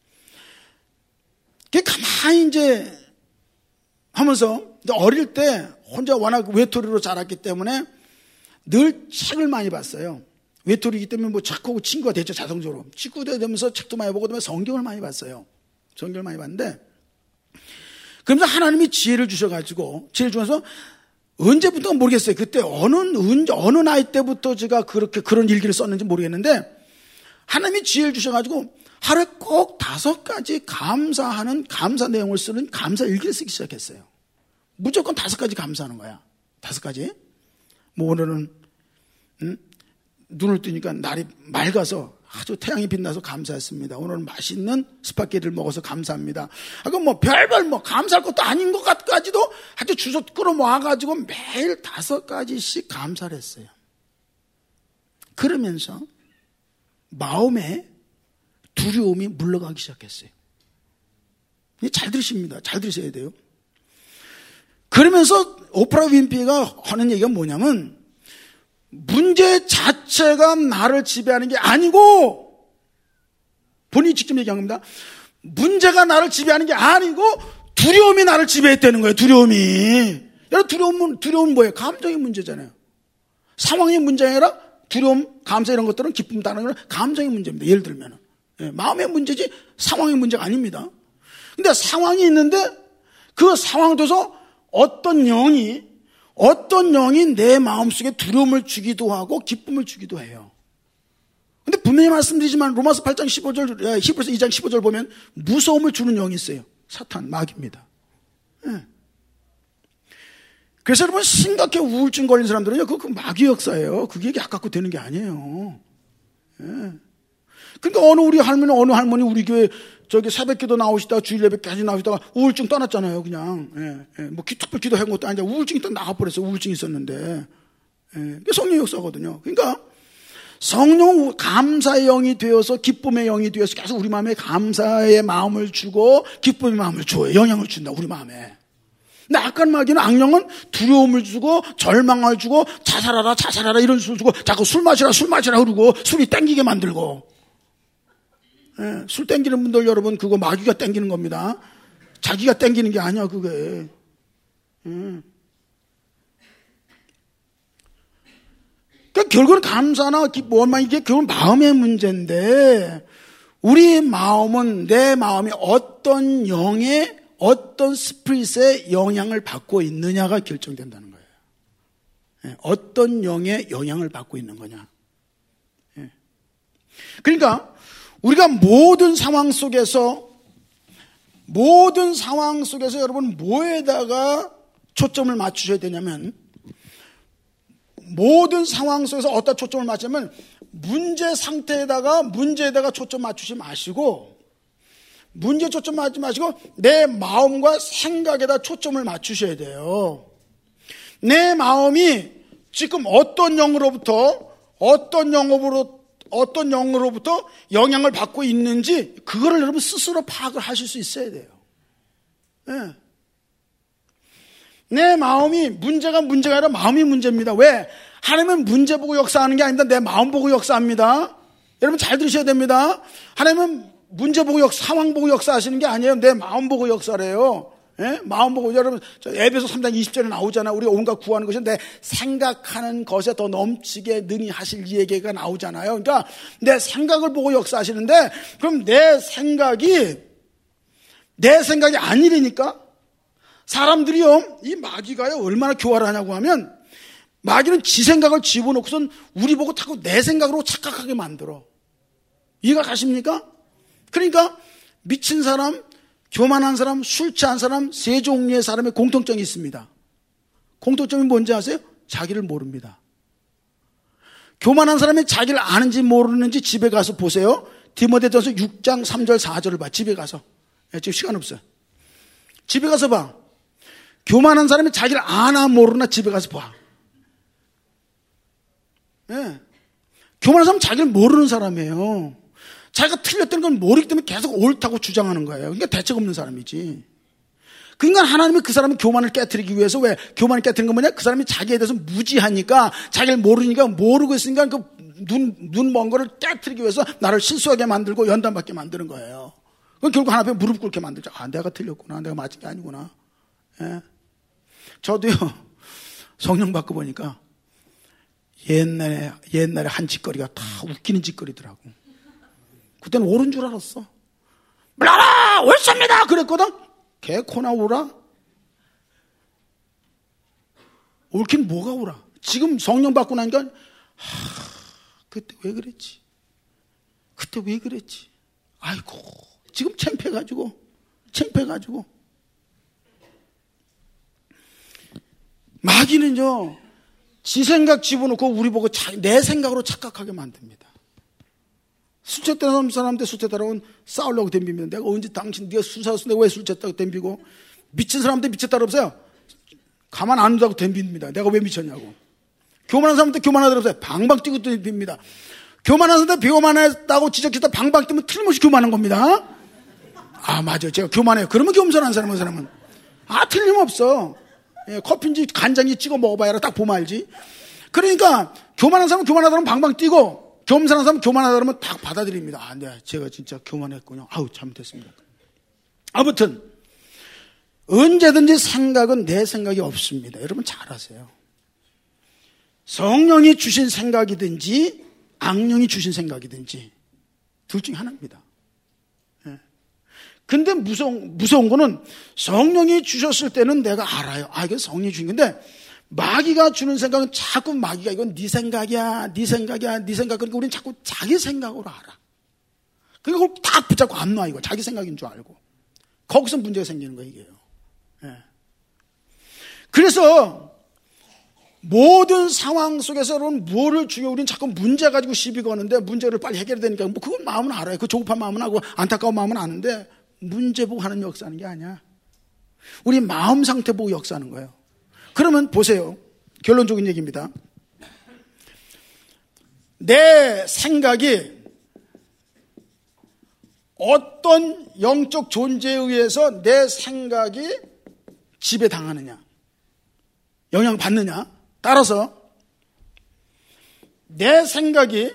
그게 가만히 이제 하면서 어릴 때 혼자 워낙 외톨이로 자랐기 때문에 늘 책을 많이 봤어요. 외톨이기 때문에 자꾸 친구가 됐죠, 자동적으로. 친구가 되면서 책도 많이 보고 그다음에 성경을 많이 봤어요. 성경을 많이 봤는데, 그러면서 하나님이 지혜를 주셔가지고, 지혜를 주면서 언제부터 모르겠어요. 그때 어느 나이 때부터 제가 그런 일기를 썼는지 모르겠는데, 하나님이 지혜를 주셔가지고, 하루에 꼭 5가지 감사 내용을 쓰는 감사 일기를 쓰기 시작했어요. 무조건 5가지 감사하는 거야. 5가지. 오늘은, 눈을 뜨니까 날이 맑아서 아주 태양이 빛나서 감사했습니다. 오늘은 맛있는 스파게티를 먹어서 감사합니다. 별별 감사할 것도 아닌 것까지도 아주 주워 끌어모아가지고 매일 5가지씩 감사를 했어요. 그러면서 마음에 두려움이 물러가기 시작했어요. 잘 들으십니다. 잘 들으셔야 돼요. 그러면서 오프라 윈프리가 하는 얘기가 뭐냐면, 문제 자체가 나를 지배하는 게 아니고, 본인이 직접 얘기한 겁니다. 문제가 나를 지배하는 게 아니고 두려움이 나를 지배했다는 거예요. 두려움이. 여러분, 두려움은 뭐예요? 감정의 문제잖아요. 상황의 문제가 아니라 두려움, 감사 이런 것들은 기쁨 다는 건 감정의 문제입니다. 예를 들면 마음의 문제지 상황의 문제가 아닙니다. 근데 상황이 있는데 그 상황에서 어떤 영이 내 마음속에 두려움을 주기도 하고 기쁨을 주기도 해요. 근데 분명히 말씀드리지만 로마서 8장 15절, 히브리서 2장 15절 보면 무서움을 주는 영이 있어요. 사탄, 마귀입니다. 그래서 여러분, 심각하게 우울증 걸린 사람들은요, 그 마귀 역사예요. 그게 약갖고 되는 게 아니에요. 그러니까 어느 할머니 우리 교회 새벽 기도 나오시다가 주일 예배까지 나오시다가 우울증 떠났잖아요, 그냥. 특별 기도한 것도 아니라 우울증이 딱 나가버렸어요. 우울증이 있었는데. 그게 성령 역사거든요. 그러니까 성령 감사의 영이 되어서 기쁨의 영이 되어서 계속 우리 마음에 감사의 마음을 주고 기쁨의 마음을 줘요. 영향을 준다, 우리 마음에. 근데 악한 마귀는, 악령은 두려움을 주고 절망을 주고 자살하라 이런 수를 주고 자꾸 술 마시라 그러고 술이 땡기게 만들고. 술 땡기는 분들 여러분, 그거 마귀가 땡기는 겁니다. 자기가 땡기는 게 아니야, 그게. 그러니까 결국은 감사나 원망, 이게 결국은 마음의 문제인데, 우리 마음은, 내 마음이 어떤 스피릿의 영향을 받고 있느냐가 결정된다는 거예요. 어떤 영의 영향을 받고 있는 거냐. 그러니까 우리가 모든 상황 속에서 여러분 뭐에다가 초점을 맞추셔야 되냐면, 모든 상황 속에서 어디다 초점을 맞추면 문제에다가 초점 맞추지 마시고, 문제 초점 맞지 마시고 내 마음과 생각에다 초점을 맞추셔야 돼요. 내 마음이 지금 어떤 영으로부터 영향을 받고 있는지 그거를 여러분 스스로 파악을 하실 수 있어야 돼요. 예. 내 마음이 문제가 아니라 마음이 문제입니다. 왜? 하나님은 문제 보고 역사하는 게 아닙니다. 내 마음 보고 역사합니다. 여러분 잘 들으셔야 됩니다. 하나님은 문제 보고 상황 보고 역사하시는 게 아니에요. 내 마음 보고 역사래요. 예? 마음 보고. 여러분 저 에베소 3장 20절에 나오잖아요. 우리가 온갖 구하는 것이 내 생각하는 것에 더 넘치게 능히 하실 이 얘기가 나오잖아요. 그러니까 내 생각을 보고 역사하시는데, 그럼 내 생각이 아니라니까. 사람들이요, 이 마귀가요 얼마나 교활을 하냐고 하면, 마귀는 지 생각을 집어넣고선 우리 보고 자꾸 내 생각으로 착각하게 만들어. 이해가 가십니까? 그러니까 미친 사람, 교만한 사람, 술 취한 사람, 세 종류의 사람의 공통점이 있습니다. 공통점이 뭔지 아세요? 자기를 모릅니다. 교만한 사람이 자기를 아는지 모르는지 집에 가서 보세요. 디모데전서 6장 3절 4절을 봐. 집에 가서. 지금 시간 없어요. 집에 가서 봐. 교만한 사람이 자기를 아나 모르나 집에 가서 봐. 네. 교만한 사람은 자기를 모르는 사람이에요. 자기가 틀렸다는 걸 모르기 때문에 계속 옳다고 주장하는 거예요. 그러니까 대책 없는 사람이지. 그러니까 하나님이 그 사람의 교만을 깨트리기 위해서, 왜 교만을 깨트리는 건 뭐냐? 그 사람이 자기에 대해서 무지하니까, 자기를 모르니까, 모르고 있으니까 그 눈 먼 거를 깨트리기 위해서 나를 실수하게 만들고 연단받게 만드는 거예요. 그럼 결국 하나 앞에 무릎 꿇게 만들죠. 아, 내가 틀렸구나. 내가 맞은 게 아니구나. 예. 저도요, 성령 받고 보니까 옛날에 한 짓거리가 다 웃기는 짓거리더라고. 그때는 옳은 줄 알았어. 몰라라! 옳습니다! 그랬거든? 개코나 오라? 옳긴 뭐가 오라? 지금 성령 받고 나니까, 그때 왜 그랬지? 아이고, 지금 창피해가지고. 마귀는요, 지 생각 집어넣고 우리 보고 내 생각으로 착각하게 만듭니다. 술 취했다는 사람한테 술 취했다라고 싸우려고 덤비면, 내가 언제 네가 술 사서 내가 왜 술 취했다고 덤비고, 미친 사람한테 미쳤다고 없어요. 가만 안 둔다고 덤빕니다. 내가 왜 미쳤냐고. 교만한 사람한테 교만하다고 없어요. 방방 뛰고 덤빕니다. 교만한 사람한테 교만했다고 지적했다 방방 뛰면 틀림없이 교만한 겁니다. 아, 맞아요. 제가 교만해요. 그러면 겸손한 사람은. 틀림없어. 예, 커피인지 간장인지 찍어 먹어봐야 딱 보면 알지. 그러니까 교만한 사람은 교만하다면 방방 뛰고, 겸손한 사람은 교만하다면 딱 받아들입니다. 아, 네, 제가 진짜 교만했군요. 아우, 잘못했습니다. 아무튼 언제든지 생각은 내 생각이 없습니다. 여러분 잘 아세요. 성령이 주신 생각이든지 악령이 주신 생각이든지 둘 중에 하나입니다. 근데 무서운 거는, 성령이 주셨을 때는 내가 알아요. 이건 성령이 주신 건데, 마귀가 주는 생각은 자꾸 마귀가 이건 네 생각이야. 그러니까 우리는 자꾸 자기 생각으로 알아. 그걸 딱 붙잡고 안 놔, 이거. 자기 생각인 줄 알고. 거기서 문제가 생기는 거예요, 이게요. 예. 그래서 모든 상황 속에서는 뭐를 주요, 우리는 자꾸 문제 가지고 시비 거는데, 문제를 빨리 해결해야 되니까, 그건 마음은 알아요. 그 조급한 마음은 하고 안타까운 마음은 아는데, 문제 보고 하는 역사하는 게 아니야. 우리 마음 상태 보고 역사하는 거예요. 그러면 보세요. 결론적인 얘기입니다. 내 생각이 어떤 영적 존재에 의해서 내 생각이 지배당하느냐, 영향받느냐 따라서 내 생각이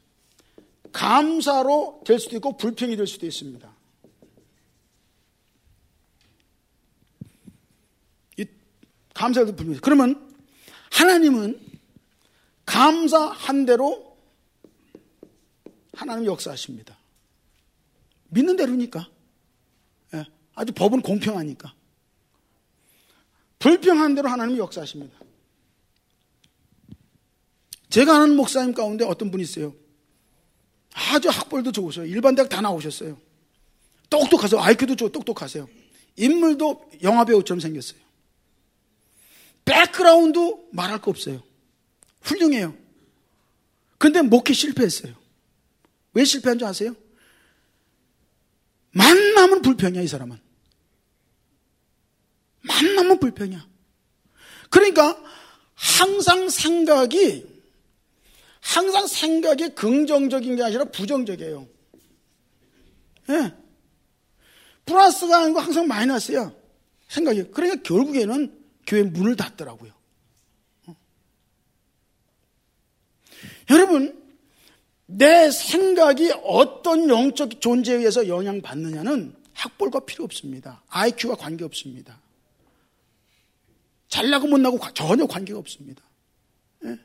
감사로 될 수도 있고 불평이 될 수도 있습니다. 감사도 불평이. 그러면 하나님은 감사한 대로 하나님 역사하십니다. 믿는 대로니까. 예, 아주 법은 공평하니까. 불평한 대로 하나님이 역사하십니다. 제가 아는 목사님 가운데 어떤 분이 있어요. 아주 학벌도 좋으세요. 일반 대학 다 나오셨어요. 똑똑하세요. IQ도 똑똑하세요. 인물도 영화배우처럼 생겼어요. 백그라운드 말할 거 없어요. 훌륭해요. 근데 목회 실패했어요. 왜 실패한 줄 아세요? 만나면 불평이야, 이 사람은. 만나면 불평이야. 그러니까 항상 생각이 긍정적인 게 아니라 부정적이에요. 예. 플러스가 아니고 항상 마이너스야. 생각이. 그러니까 결국에는 교회 문을 닫더라고요. 여러분, 내 생각이 어떤 영적 존재에 의해서 영향받느냐는 학벌과 필요 없습니다. IQ와 관계없습니다. 잘나고 못나고 전혀 관계가 없습니다. 예?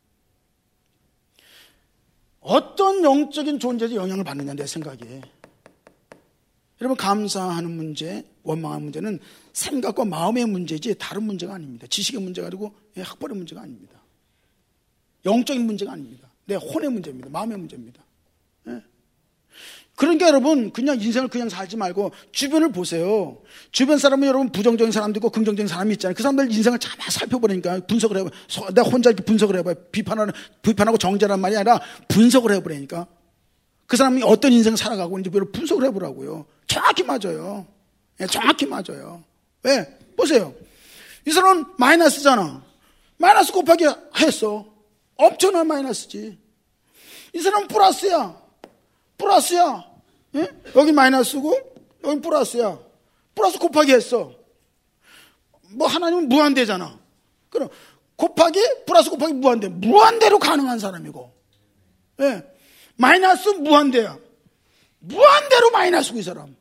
어떤 영적인 존재에 영향을 받느냐, 내 생각에. 여러분, 감사하는 문제, 원망하는 문제는 생각과 마음의 문제지 다른 문제가 아닙니다. 지식의 문제가 아니고 학벌의 문제가 아닙니다. 영적인 문제가 아닙니다. 내 혼의 문제입니다. 마음의 문제입니다. 예. 그러니까 여러분, 그냥 인생을 그냥 살지 말고 주변을 보세요. 주변 사람은 여러분 부정적인 사람도 있고 긍정적인 사람이 있잖아요. 그 사람들 인생을 잘 살펴보니까 분석을 해봐요. 내가 혼자 이렇게 분석을 해봐요. 비판하고 정죄란 말이 아니라 분석을 해보라니까. 그 사람이 어떤 인생을 살아가고 있는지 분석을 해보라고요. 정확히 맞아요. 예, 정확히 맞아요. 왜? 보세요. 이 사람은 마이너스잖아. 마이너스 곱하기 했어. 엄청난 마이너스지. 이 사람은 플러스야. 플러스야. 예? 여기 마이너스고 여기 플러스야. 플러스 곱하기 했어. 뭐 하나님은 무한대잖아. 그럼 곱하기 플러스 곱하기 무한대. 무한대로 가능한 사람이고. 예. 마이너스 무한대야. 무한대로 마이너스고 이 사람.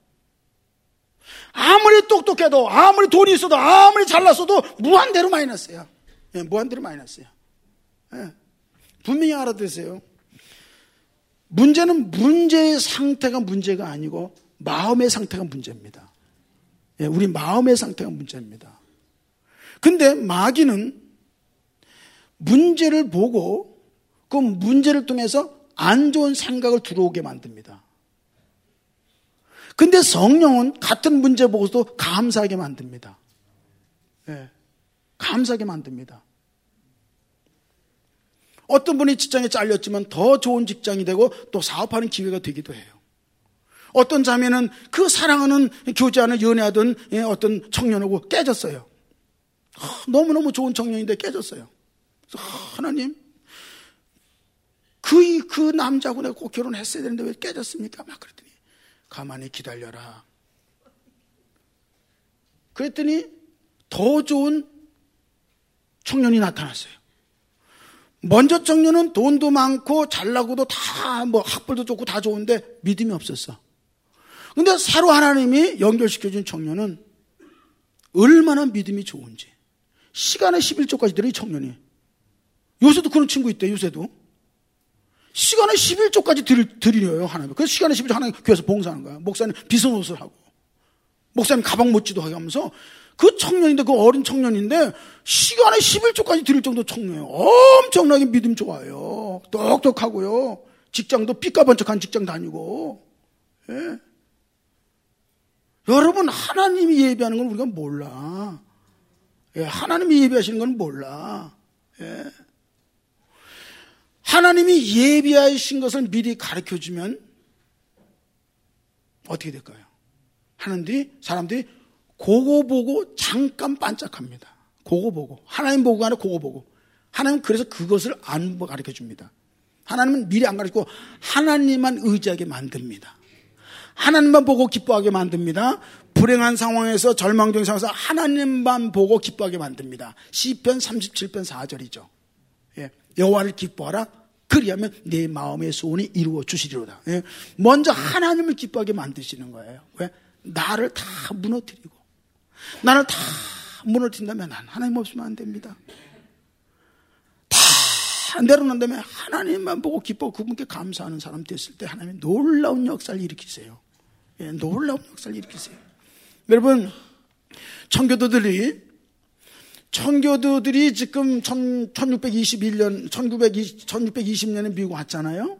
아무리 똑똑해도 아무리 돈이 있어도 아무리 잘났어도 무한대로 마이너스야. 예, 무한대로 마이너스야. 예. 분명히 알아두세요. 문제는 문제의 상태가 문제가 아니고 마음의 상태가 문제입니다. 예, 우리 마음의 상태가 문제입니다. 근데 마귀는 문제를 보고 그 문제를 통해서 안 좋은 생각을 들어오게 만듭니다. 근데 성령은 같은 문제 보고서도 감사하게 만듭니다. 예, 감사하게 만듭니다. 어떤 분이 직장에 잘렸지만 더 좋은 직장이 되고 또 사업하는 기회가 되기도 해요. 어떤 자매는 그 사랑하는 교제하는 연애하던 어떤 청년하고 깨졌어요. 너무너무 좋은 청년인데 깨졌어요. 그래서 하나님, 그 남자하고 내가 꼭 결혼했어야 되는데 왜 깨졌습니까? 막 그랬더니 가만히 기다려라. 그랬더니 더 좋은 청년이 나타났어요. 먼저 청년은 돈도 많고 잘나고도 다 뭐 학벌도 좋고 다 좋은데 믿음이 없었어. 근데 새로 하나님이 연결시켜준 청년은 얼마나 믿음이 좋은지. 시간에 11조까지 들어 이 청년이. 요새도 그런 친구 있대. 요새도 시간에 11조까지 드리려요 하나님. 그래서 시간에 11조 하나님 교회에서 봉사하는 거야. 목사님 비싼 옷을 하고 목사님 가방 멋지도 하게 하면서 그 청년인데, 그 어린 청년인데 시간에 11조까지 드릴 정도 청년이에요. 엄청나게 믿음 좋아요. 똑똑하고요. 직장도 삐까번쩍한 직장 다니고. 예. 여러분, 하나님이 예비하는 건 우리가 몰라. 예. 하나님이 예비하시는 건 몰라. 예. 하나님이 예비하신 것을 미리 가르쳐주면 어떻게 될까요? 사람들이 그거 보고 잠깐 반짝합니다. 그거 보고. 하나님 보고 아니라 그거 보고. 하나님은 그래서 그것을 안 가르쳐 줍니다. 하나님은 미리 안 가르치고 하나님만 의지하게 만듭니다. 하나님만 보고 기뻐하게 만듭니다. 불행한 상황에서 절망적인 상황에서 하나님만 보고 기뻐하게 만듭니다. 시편 37편 4절이죠. 예. 여호와를 기뻐하라. 그리하면 내 마음의 소원이 이루어 주시리로다. 예. 먼저 하나님을 기뻐하게 만드시는 거예요. 왜? 나를 다 무너뜨리고 나를 다 무너뜨린다면 난 하나님 없으면 안 됩니다. 다 내려놓은 다음에 하나님만 보고 기뻐 그분께 감사하는 사람 됐을 때 하나님이 놀라운 역사를 일으키세요. 예, 놀라운 역사를 일으키세요. 여러분, 청교도들이 지금 1620년에 미국 왔잖아요.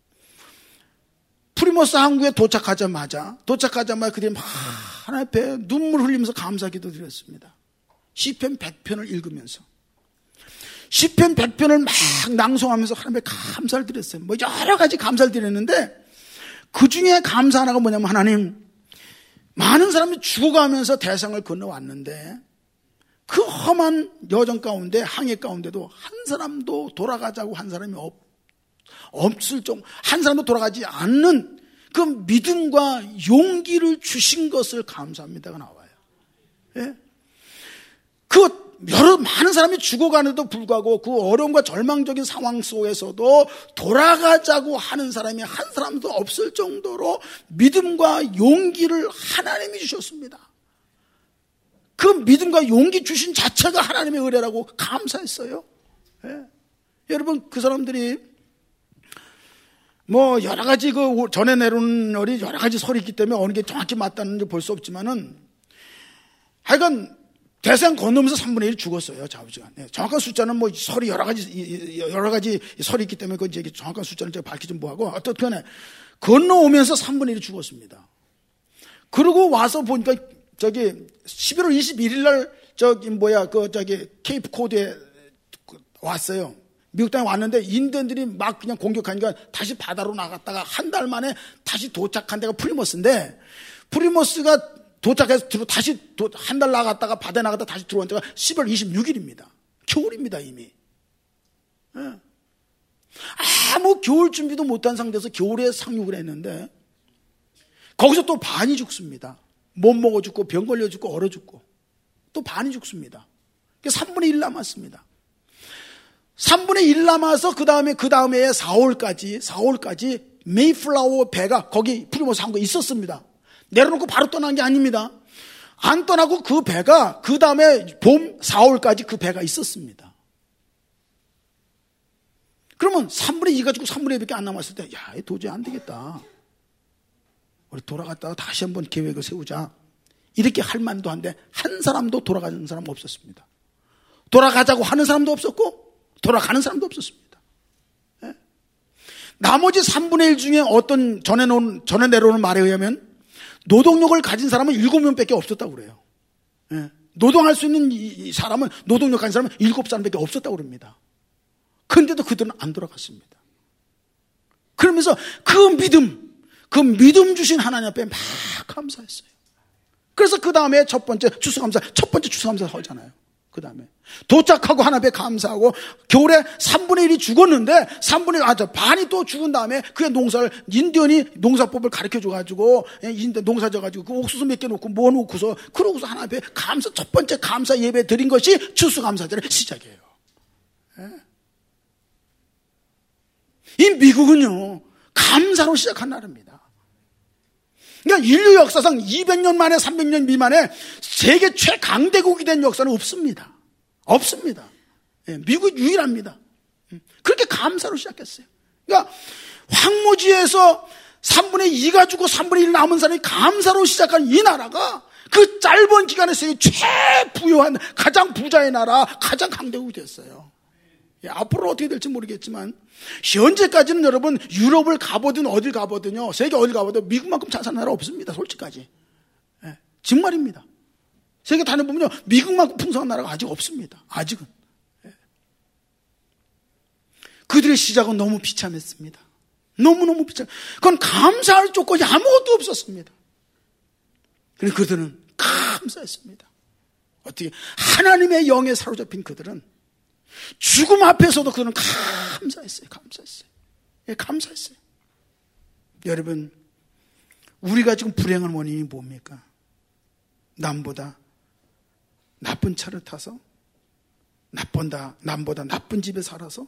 프리모스 항구에 도착하자마자 그들이 막 하나님 앞에 눈물 흘리면서 감사 기도 드렸습니다. 시편 100편을 읽으면서 시편 100편을 막 낭송하면서 하나님께 감사를 드렸어요. 뭐 여러 가지 감사를 드렸는데 그 중에 감사 하나가 뭐냐면, 하나님, 많은 사람이 죽어가면서 대상을 건너왔는데 그 험한 여정 가운데, 항해 가운데도 한 사람도 돌아가자고 한 사람이 없을 정도, 한 사람도 돌아가지 않는 그 믿음과 용기를 주신 것을 감사합니다가 나와요. 예? 많은 사람이 죽어가는데도 불구하고 그 어려움과 절망적인 상황 속에서도 돌아가자고 하는 사람이 한 사람도 없을 정도로 믿음과 용기를 하나님이 주셨습니다. 그 믿음과 용기 주신 자체가 하나님의 은혜라고 감사했어요. 예. 여러분, 그 사람들이 여러 가지 전에 내려오는 여러 가지 설이 있기 때문에 어느 게 정확히 맞다는지 볼 수 없지만은 하여간 대서양 건너면서 3분의 1 죽었어요, 아버지가. 네, 정확한 숫자는 설이 여러 가지 설이 있기 때문에 이제 정확한 숫자는 제가 밝히지 뭐하고, 어떻게 건너오면서 3분의 1이 죽었습니다. 그러고 와서 보니까 11월 21일 날 케이프 코드에 왔어요. 미국 땅에 왔는데 인디언들이 막 그냥 공격하니까 다시 바다로 나갔다가 한 달 만에 다시 도착한 데가 프리머스인데, 프리머스가 도착해서 다시 한 달 나갔다가 바다에 나갔다 다시 들어온 때가 10월 26일입니다. 겨울입니다, 이미. 네. 아무 겨울 준비도 못한 상태에서 겨울에 상륙을 했는데 거기서 또 반이 죽습니다. 못 먹어 죽고 병 걸려 죽고 얼어 죽고 또 반이 죽습니다. 3분의 1 남았습니다. 3분의 1 남아서 그 다음에 4월까지 메이플라워 배가 거기 프리머스 항구에 있었습니다. 내려놓고 바로 떠난 게 아닙니다. 안 떠나고 그 배가 그 다음에 봄 4월까지 그 배가 있었습니다. 그러면 3분의 2 가지고 3분의 1밖에 안 남았을 때, 도저히 안 되겠다. 우리 돌아갔다가 다시 한번 계획을 세우자. 이렇게 할 만도 한데 한 사람도 돌아가는 사람 없었습니다. 돌아가자고 하는 사람도 없었고 돌아가는 사람도 없었습니다. 예? 나머지 3분의 1 중에 어떤 전에 내려오는 말에 의하면 노동력을 가진 사람은 7명밖에 없었다고 그래요. 예. 노동할 수 있는 이 사람은, 노동력 가진 사람은 7사람밖에 없었다고 그럽니다. 그런데도 그들은 안 돌아갔습니다. 그러면서 그 믿음 주신 하나님 앞에 막 감사했어요. 그래서 그 다음에 첫 번째 추수감사 하잖아요. 그 다음에 도착하고 하나님께 감사하고, 겨울에 3분의 1이 죽었는데 반이 또 죽은 다음에 그의 인디언이 농사법을 가르쳐 줘가지고 농사 져가지고 그 옥수수 몇 개 놓고 놓고서 그러고서 하나님 앞에 첫 번째 감사 예배 드린 것이 추수감사절의 시작이에요. 예. 이 미국은요, 감사로 시작한 나라입니다. 그러니까 인류 역사상 200년 만에 300년 미만에 세계 최강대국이 된 역사는 없습니다. 예, 미국이 유일합니다. 그렇게 감사로 시작했어요. 그러니까 황무지에서 3분의 2가 죽고 3분의 1 남은 사람이 감사로 시작한 이 나라가 그 짧은 기간에 세계 최부유한 가장 부자의 나라, 가장 강대국이 됐어요. 예, 앞으로 어떻게 될지 모르겠지만 현재까지는 여러분 유럽을 가보든 어딜 가보든요, 세계 어딜 가보든 미국만큼 잘 사는 나라 없습니다. 솔직하지. 예, 정말입니다. 세계 다녀보면요, 미국만큼 풍성한 나라가 아직 없습니다. 아직은. 예. 그들의 시작은 너무 비참했습니다. 너무너무 비참. 그건 감사할 조건이 아무것도 없었습니다. 그런데 그들은 감사했습니다. 어떻게 하나님의 영에 사로잡힌 그들은 죽음 앞에서도 그들은 감사했어요. 예, 감사했어요. 여러분, 우리가 지금 불행한 원인이 뭡니까? 남보다 나쁜 차를 타서, 남보다 나쁜 집에 살아서,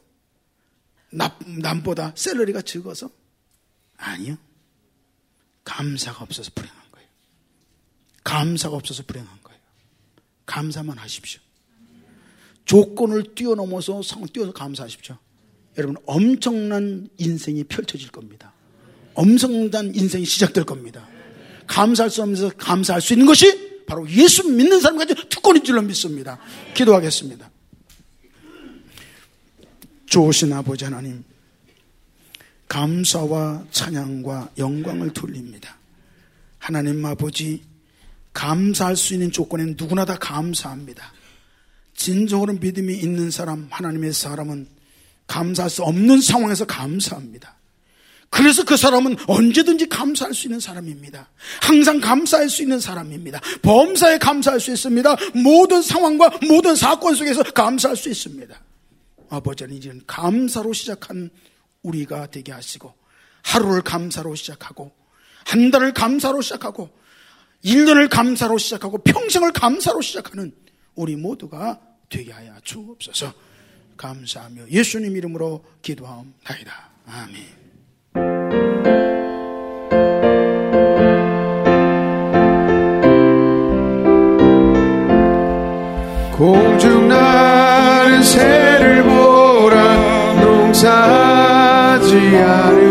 남보다 샐러리가 적어서? 아니요. 감사가 없어서 불행한 거예요. 감사가 없어서 불행한 거예요. 감사만 하십시오. 조건을 뛰어넘어서 뛰어서 감사하십시오. 여러분, 엄청난 인생이 펼쳐질 겁니다. 엄청난 인생이 시작될 겁니다. 감사할 수 없는 데서 감사할 수 있는 것이 바로 예수 믿는 사람 가진 특권인 줄로 믿습니다. 기도하겠습니다. 좋으신 아버지 하나님, 감사와 찬양과 영광을 돌립니다. 하나님 아버지, 감사할 수 있는 조건엔 누구나 다 감사합니다. 진정으로 믿음이 있는 사람, 하나님의 사람은 감사할 수 없는 상황에서 감사합니다. 그래서 그 사람은 언제든지 감사할 수 있는 사람입니다. 항상 감사할 수 있는 사람입니다. 범사에 감사할 수 있습니다. 모든 상황과 모든 사건 속에서 감사할 수 있습니다. 아버지는 이제는 감사로 시작한 우리가 되게 하시고, 하루를 감사로 시작하고, 한 달을 감사로 시작하고, 1년을 감사로 시작하고 평생을 감사로 시작하는 우리 모두가 되게 하여 주옵소서. 감사하며 예수님 이름으로 기도하옵나이다. 아멘. 공중 나는 새를 보라 농사지 않은